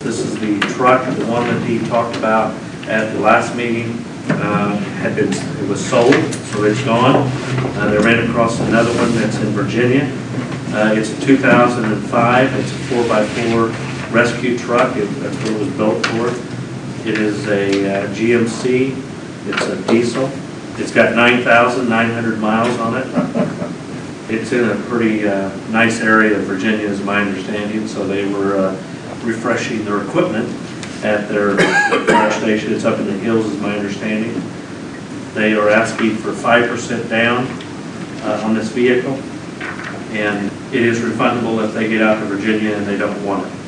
This is the truck, the one that he talked about at the last meeting. It was sold, so it's gone. They ran across another one that's in Virginia. It's a 2005. It's a 4x4 rescue truck. That's what it was built for. It is a GMC. It's a diesel. It's got 9,900 miles on it. It's in a pretty nice area of Virginia, is my understanding. So they were refreshing their equipment at their fire station. It's up in the hills, is my understanding. They are asking for 5% down on this vehicle, and it is refundable if they get out to Virginia and they don't want it.